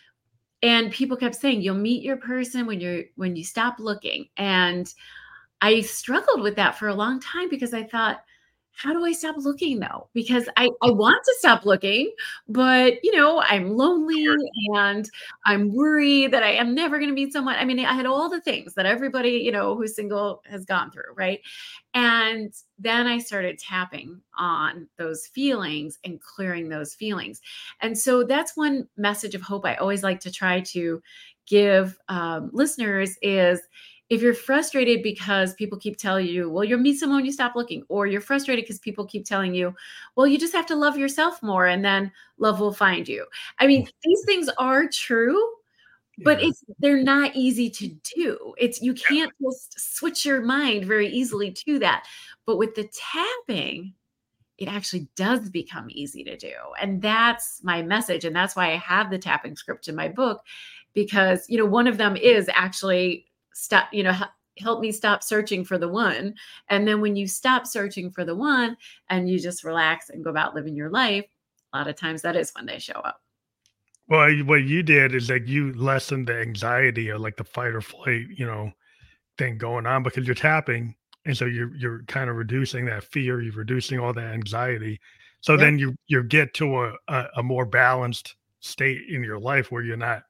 And people kept saying you'll meet your person when you stop looking, and I struggled with that for a long time because I thought, how do I stop looking though? Because I want to stop looking, but I'm lonely and I'm worried that I am never going to meet someone. I mean, I had all the things that everybody, who's single has gone through, right? And then I started tapping on those feelings and clearing those feelings. And so that's one message of hope I always like to try to give listeners is if you're frustrated because people keep telling you, well, you'll meet someone when you stop looking, or you're frustrated because people keep telling you, well, you just have to love yourself more and then love will find you. I mean, these things are true, but Yeah. they're not easy to do. You can't just switch your mind very easily to that. But with the tapping, it actually does become easy to do. And that's my message. And that's why I have the tapping script in my book, because, one of them is actually stop, help me stop searching for the one. And then when you stop searching for the one and you just relax and go about living your life, a lot of times that is when they show up. Well, what you did is like you lessened the anxiety or like the fight or flight, thing going on because you're tapping, and so you're kind of reducing that fear, you're reducing all that anxiety. So Yep. then you get to a more balanced state in your life where you're not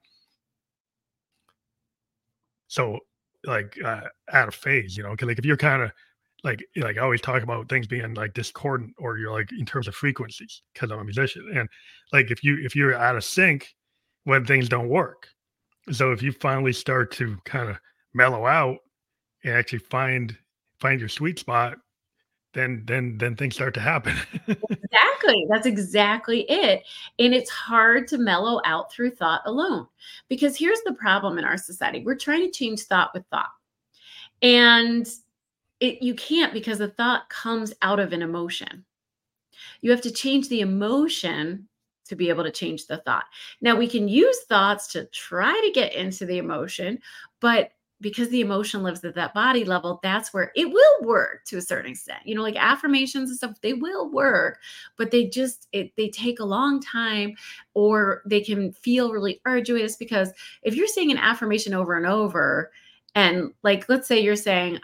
so like out of phase, because like if you're kind of like I always talk about things being like discordant or you're like in terms of frequencies because I'm a musician, and like if you're out of sync when things don't work. So if you finally start to kind of mellow out and actually find your sweet spot, then things start to happen. Exactly. That's exactly it. And it's hard to mellow out through thought alone. Because here's the problem in our society. We're trying to change thought with thought. And you can't, because the thought comes out of an emotion. You have to change the emotion to be able to change the thought. Now, we can use thoughts to try to get into the emotion, but because the emotion lives at that body level, that's where it will work to a certain extent. Like affirmations and stuff, they will work, but they take a long time, or they can feel really arduous because if you're saying an affirmation over and over, and like let's say you're saying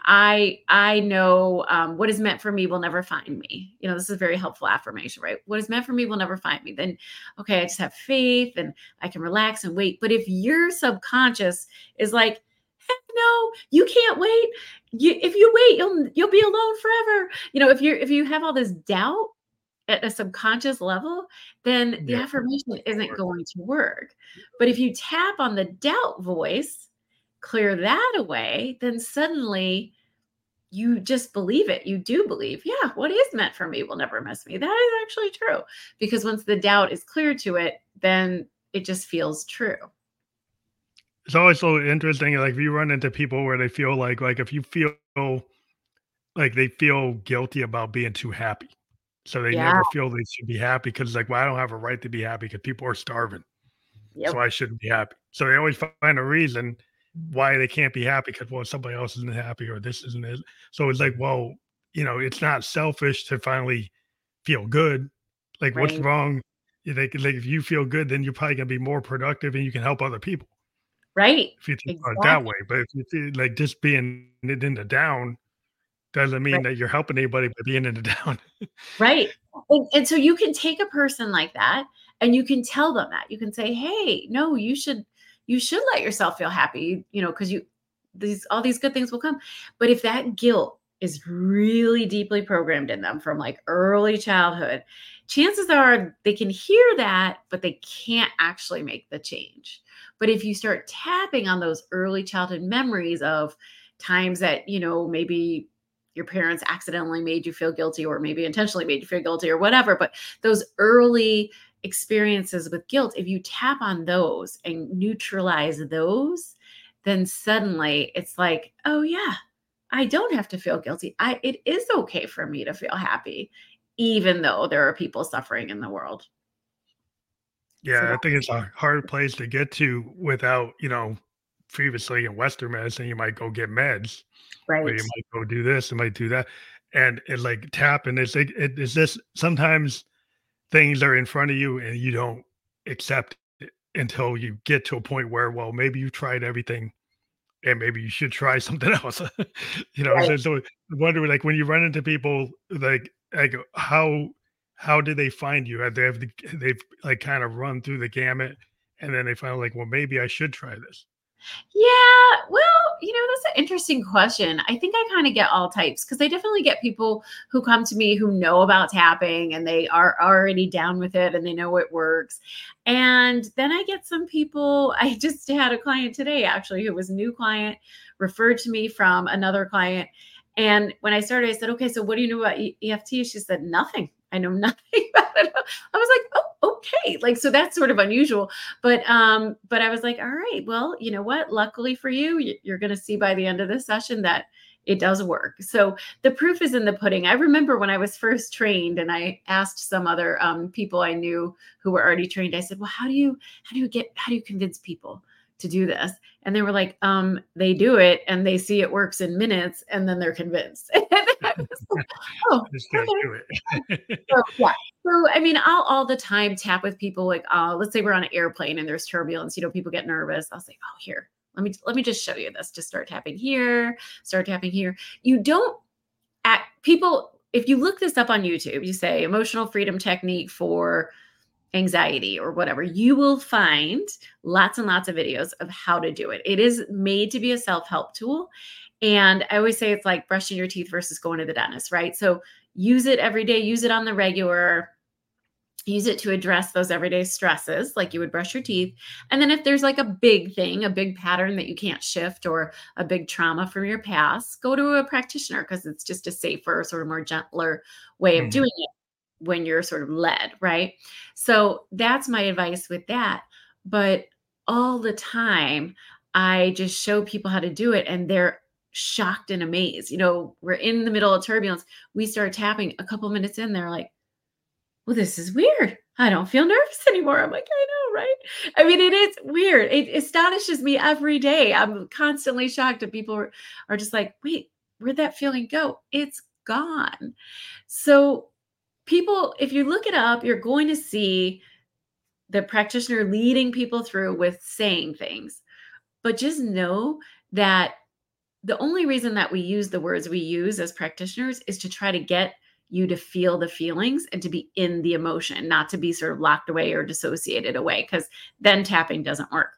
I know what is meant for me will never find me. This is a very helpful affirmation, right? What is meant for me will never find me. Then okay, I just have faith and I can relax and wait. But if your subconscious is like, heck no, you can't wait, if you wait you'll be alone forever. If you have all this doubt at a subconscious level, then the Yeah. affirmation isn't going to work. But if you tap on the doubt voice, clear that away, then suddenly you just believe it. You do believe, yeah, what is meant for me will never miss me. That is actually true. Because once the doubt is clear to it, then it just feels true. It's always so interesting, like, if you run into people where they feel like if you feel like they feel guilty about being too happy. So they Yeah. never feel they should be happy because like, "Well, I don't have a right to be happy because people are starving, so Yep. I shouldn't be happy." So they always find a reason why they can't be happy because, well, somebody else isn't happy or this isn't it. So it's like, well, it's not selfish to finally feel good. Like, what's Right. wrong? Like, if you feel good, then you're probably gonna be more productive and you can help other people Right. if you think about it that Exactly. way. But if you feel like just being it in the down doesn't mean Right. that you're helping anybody by being in the down. Right. And so you can take a person like that and you can tell them that. You can say, "Hey, no, you should let yourself feel happy, because you these all these good things will come." But if that guilt is really deeply programmed in them from like early childhood, chances are they can hear that, but they can't actually make the change. But if you start tapping on those early childhood memories of times that, maybe your parents accidentally made you feel guilty or maybe intentionally made you feel guilty or whatever, but those early experiences with guilt, if you tap on those and neutralize those, then suddenly it's like, oh yeah, I don't have to feel guilty. It is okay for me to feel happy, even though there are people suffering in the world. So Yeah, I that, think it's a hard place to get to without, previously in Western medicine, you might go get meds or right. you might go do this, you might do that. And it like tap and it's just sometimes things are in front of you and you don't accept it until you get to a point where, well, maybe you tried everything and maybe you should try something else. Right. So I wonder, like, when you run into people, like how do they find you? They've like kind of run through the gamut, and then they find like, well, maybe I should try this. Yeah, well, that's an interesting question. I think I kind of get all types because I definitely get people who come to me who know about tapping and they are already down with it and they know it works. And then I get some people, I just had a client today actually who was a new client, referred to me from another client. And when I started, I said, "Okay, so what do you know about EFT?" She said, "Nothing. I know nothing about it." I was like, "Oh, okay." Like, so that's sort of unusual. But I was like, all right, well, you know what? Luckily for you, you're going to see by the end of this session that it does work. So the proof is in the pudding. I remember when I was first trained and I asked some other people I knew who were already trained, I said, well, how do you convince people to do this? And they were like, they do it and they see it works in minutes and then they're convinced. And I was like, oh, Just gotta okay. do it. So, yeah. So, I mean, I'll all the time tap with people like, let's say we're on an airplane and there's turbulence, people get nervous. I'll say, oh, here, let me just show you this. Just start tapping here, start tapping here. You don't act people, if you look this up on YouTube, you say emotional freedom technique for anxiety or whatever, you will find lots and lots of videos of how to do it. It is made to be a self-help tool. And I always say it's like brushing your teeth versus going to the dentist, right? So use it every day, use it on the regular, use it to address those everyday stresses like you would brush your teeth. And then if there's like a big thing, a big pattern that you can't shift or a big trauma from your past, go to a practitioner because it's just a safer, sort of more gentler way of Mhm. doing it when you're sort of led, right? So that's my advice with that. But all the time, I just show people how to do it and they're shocked and amazed. We're in the middle of turbulence. We start tapping a couple minutes in, they're like, well, this is weird. I don't feel nervous anymore. I'm like, I know, right? I mean, it is weird. It astonishes me every day. I'm constantly shocked that people are just like, wait, where'd that feeling go? It's gone. So, people, if you look it up, you're going to see the practitioner leading people through with saying things. But just know that the only reason that we use the words we use as practitioners is to try to get you to feel the feelings and to be in the emotion, not to be sort of locked away or dissociated away, because then tapping doesn't work.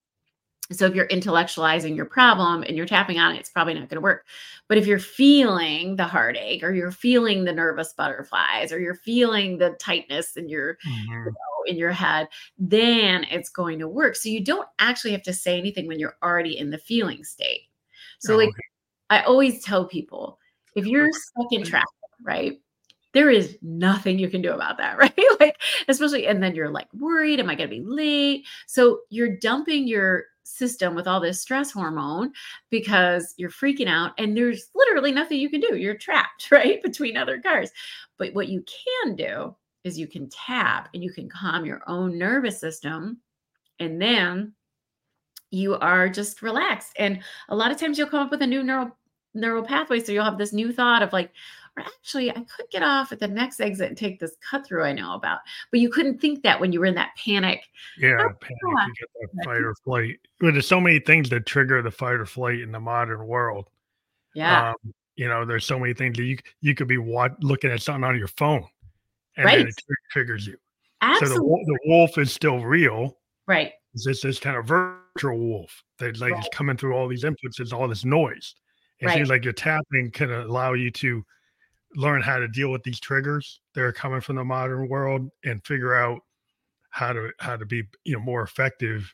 So if you're intellectualizing your problem and you're tapping on it, it's probably not going to work. But if you're feeling the heartache or you're feeling the nervous butterflies or you're feeling the tightness Mhm. in your head, then it's going to work. So you don't actually have to say anything when you're already in the feeling state. So Oh, like okay. I always tell people, if you're Wait, stuck in wait. traffic, right? There is nothing you can do about that, right? Like, especially, and then you're like worried, am I going to be late? So you're dumping your system with all this stress hormone because you're freaking out, and there's literally nothing you can do. You're trapped, right? Between other cars. But what you can do is you can tap and you can calm your own nervous system, and then you are just relaxed. And a lot of times you'll come up with a new neural neural pathway. So you'll have this new thought of like, or actually, I could get off at the next exit and take this cut through I know about. But you couldn't think that when you were in that panic. Yeah, panic, "Ah," you get that fight or flight. But there's so many things that trigger the fight or flight in the modern world. yeah, Um, there's so many things that you could be looking at something on your phone, and then right. it triggers you. So Absolutely. the wolf is still real. Right. It's just this kind of virtual wolf that like is Right. coming through all these inputs, there's all this noise. It Right. seems like your tapping can allow you to learn how to deal with these triggers that are coming from the modern world and figure out how to be more effective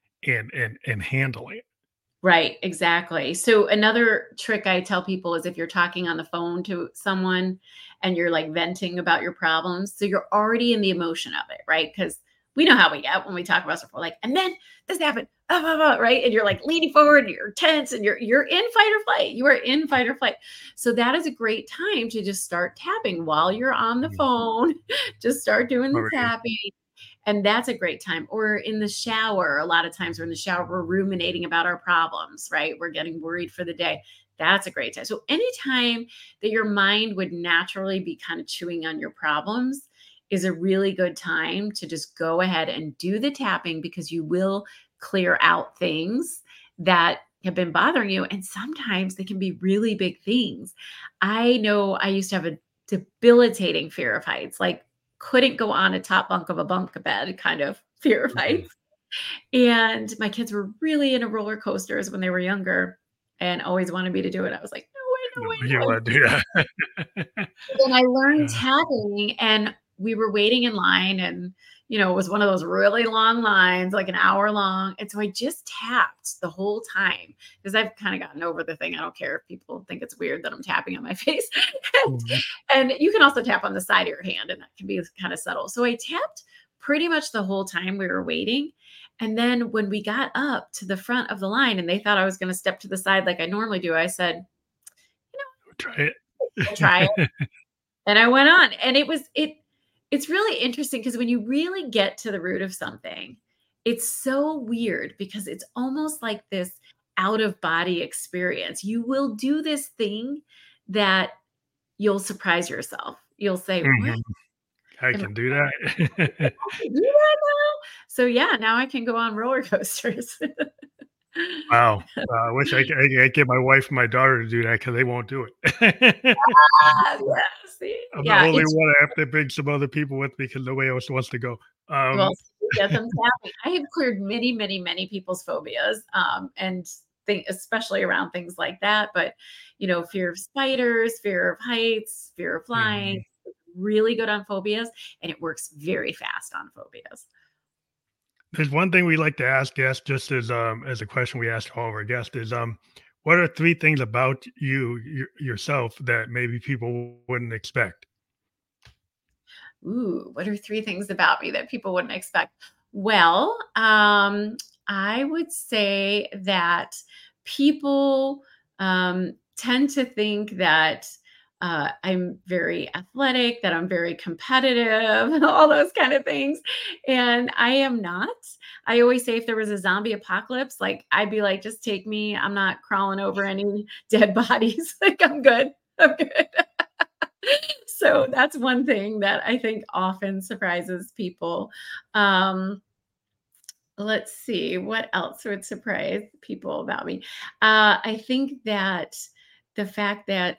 and handling it. Right, exactly. So another trick I tell people is if you're talking on the phone to someone and you're like venting about your problems, so you're already in the emotion of it, right? Because we know how we get when we talk about stuff. We're like, and then this happened, right? And you're like leaning forward, and you're tense, and you're in fight or flight. You are in fight or flight. So that is a great time to just start tapping while you're on the Mhm. phone. Just start doing the Alright. tapping. And that's a great time. Or in the shower, a lot of times we're in the shower, we're ruminating about our problems, right? We're getting worried for the day. That's a great time. So, anytime that your mind would naturally be kind of chewing on your problems is a really good time to just go ahead and do the tapping because you will clear out things that have been bothering you. And sometimes they can be really big things. I know I used to have a debilitating fear of heights, like couldn't go on a top bunk of a bunk bed kind of fear of Mhm. heights. And my kids were really into roller coasters when they were younger and always wanted me to do it. I was like, no way, no way, You no way. wanna do that. Then I learned Uh, tapping and we were waiting in line and it was one of those really long lines, like an hour long. And so I just tapped the whole time because I've kind of gotten over the thing. I don't care if people think it's weird that I'm tapping on my face. and, mhm. and you can also tap on the side of your hand and that can be kind of subtle. So I tapped pretty much the whole time we were waiting. And then when we got up to the front of the line and they thought I was going to step to the side like I normally do, I said, Try I'll try it. it. And I went on, and it's really interesting because when you really get to the root of something, it's so weird because it's almost like this out of body experience. You will do this thing that you'll surprise yourself. You'll say, "What? Mhm. I Am can do that. I do that now?" So, yeah, now I can go on roller coasters. Wow. I wish I get my wife and my daughter to do that because they won't do it. Yeah, see? I'm the Yeah, only it's one. I have to bring some other people with me because nobody else wants to go. well, get them tapping. I have cleared many, many, many people's phobias, and think especially around things like that. But fear of spiders, fear of heights, fear of flying, Mhm. really good on phobias, and it works very fast on phobias. There's one thing we like to ask guests, just as a question we ask all of our guests is, what are 3 things about yourself that maybe people wouldn't expect? Ooh, what are three things about me that people wouldn't expect? Well, I would say that people tend to think that I'm very athletic, that I'm very competitive, all those kind of things. And I am not. I always say if there was a zombie apocalypse, like I'd be like, just take me. I'm not crawling over any dead bodies. Like I'm good. I'm good. So that's one thing that I think often surprises people. Um, let's see, what else would surprise people about me? I think that the fact that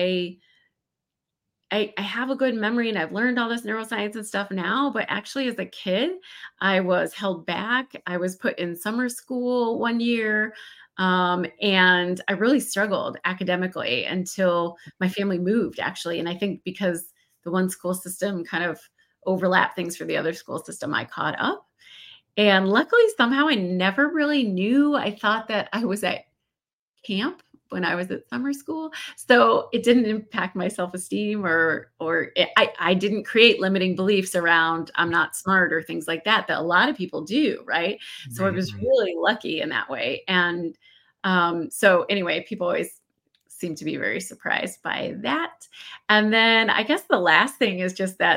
I have a good memory and I've learned all this neuroscience and stuff now, but actually as a kid, I was held back. I was put in summer school one year. And I really struggled academically until my family moved, actually. And I think because the one school system kind of overlapped things for the other school system, I caught up. And luckily, somehow I never really knew. I thought that I was at camp when I was at summer school. So it didn't impact my self-esteem or I didn't create limiting beliefs around I'm not smart or things like that that a lot of people do, right? So I was Mhm. really lucky in that way. And so anyway, people always seem to be very surprised by that. And then I guess the last thing is just that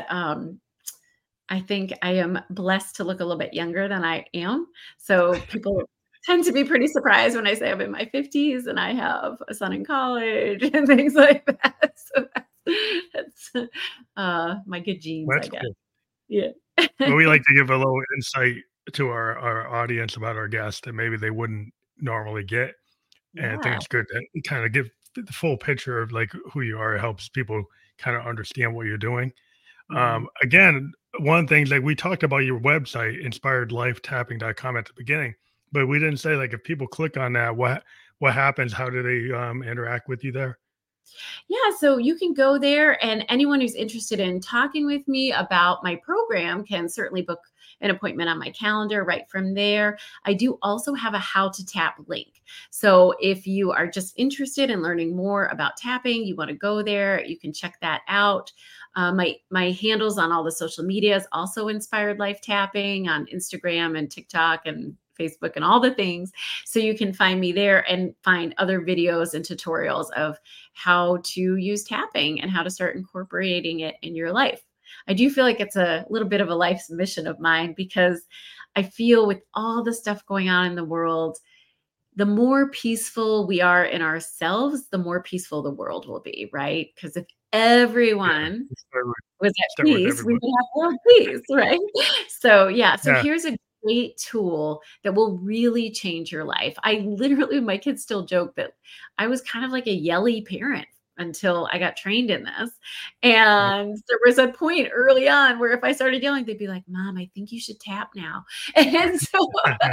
I think I am blessed to look a little bit younger than I am. So people tend to be pretty surprised when I say I'm in my 50s and I have a son in college and things like that. So that's my good genes, I That's guess. cool. Yeah. Well, we like to give a little insight to our audience about our guests that maybe they wouldn't normally get. And I think Yeah. it's good to kind of give the full picture of like who you are. It helps people kind of understand what you're doing. Mhm. Again, one thing like we talked about your website, inspiredlifetapping.com at the beginning, but we didn't say like if people click on that, what happens? How do they interact with you there? Yeah, so you can go there, and anyone who's interested in talking with me about my program can certainly book an appointment on my calendar right from there. I do also have a how to tap link. So if you are just interested in learning more about tapping, you want to go there, you can check that out. My handles on all the social medias also Inspired Life Tapping on Instagram and TikTok and Facebook and all the things. So you can find me there and find other videos and tutorials of how to use tapping and how to start incorporating it in your life. I do feel like it's a little bit of a life's mission of mine because I feel with all the stuff going on in the world, the more peaceful we are in ourselves, the more peaceful the world will be, right? Because if Yeah, everyone was at start with peace, we everybody. would have world peace, right? So, yeah, so Yeah, here's a great tool that will really change your life. I literally my kids still joke that I was kind of like a yelly parent until I got trained in this. yeah. And there was a point early on where if I started yelling, they'd be like, "Mom, I think you should tap now." And so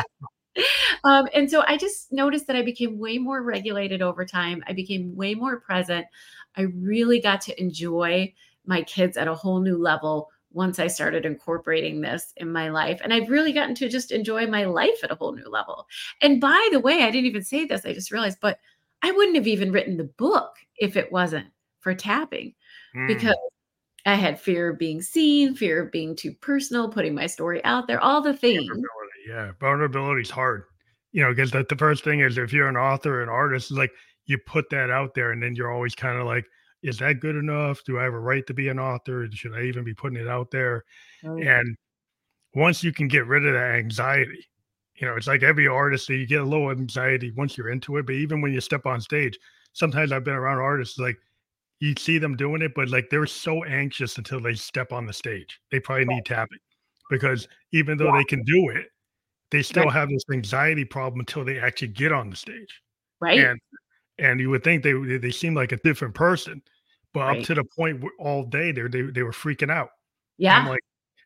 and so I just noticed that I became way more regulated over time. I became way more present. I really got to enjoy my kids at a whole new level once I started incorporating this in my life. And I've really gotten to just enjoy my life at a whole new level. And by the way, I didn't even say this, I just realized, but I wouldn't have even written the book if it wasn't for tapping because Mm, I had fear of being seen, fear of being too personal, putting my story out there, all the things. vulnerability. Yeah, vulnerability is hard. Because the first thing is if you're an author, an artist, like you put that out there, and then you're always kind of like, is that good enough? Do I have a right to be an author? Should I even be putting it out there? Oh, And once you can get rid of that anxiety, it's like every artist, you get a little anxiety once you're into it. But even when you step on stage, sometimes I've been around artists like you see them doing it, but like they're so anxious until they step on the stage. They probably need tapping because even though yeah, they can do it, they still right, have this anxiety problem until they actually get on the stage. right, And and you would think they seem like a different person, but up right. to the point where all day they were freaking out. And I'm Yeah, like,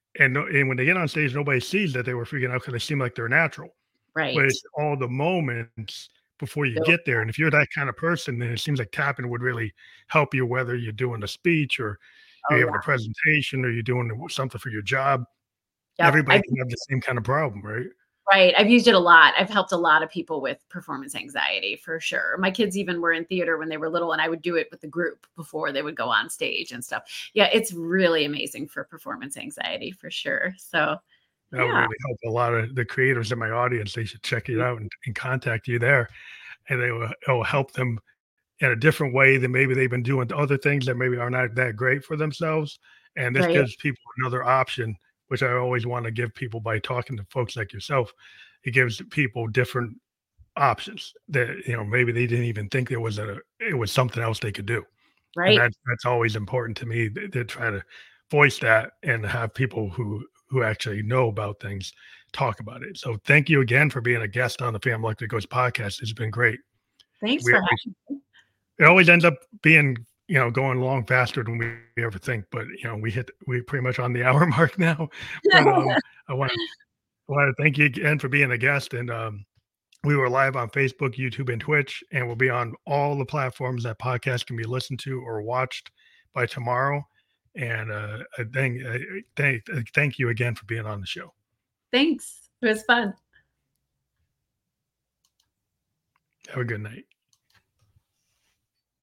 and when they get on stage, nobody sees that they were freaking out because they seem like they're natural. But right. it's all the moments before you So get there. And if you're that kind of person, then it seems like tapping would really help you, whether you're doing a speech or oh, you're giving a yeah. presentation or you're doing something for your job. Yep, Everybody can have the same kind of problem, right? I've used it a lot. I've helped a lot of people with performance anxiety for sure. My kids even were in theater when they were little, and I would do it with the group before they would go on stage and stuff. Yeah, it's really amazing for performance anxiety for sure. So, That would yeah. really help a lot of the creators in my audience. They should check it out and contact you there, and it will help them in a different way than maybe they've been doing other things that maybe are not that great for themselves. And this Right, gives people another option, which I always want to give people by talking to folks like yourself. It gives people different options that maybe they didn't even think it was something else they could do. And right. that's always important to me to try to voice that and have people who actually know about things talk about it. So thank you again for being a guest on the Family Electric Goes podcast. It's been great. Thanks We for always having it always ends up being going along faster than we ever think. But we pretty much on the hour mark now. But me. I want to thank you again for being a guest. And we were live on Facebook, YouTube, and Twitch, and we'll be on all the platforms that podcast can be listened to or watched by tomorrow. And thank you again for being on the show. Thanks. It was fun. Have a good night.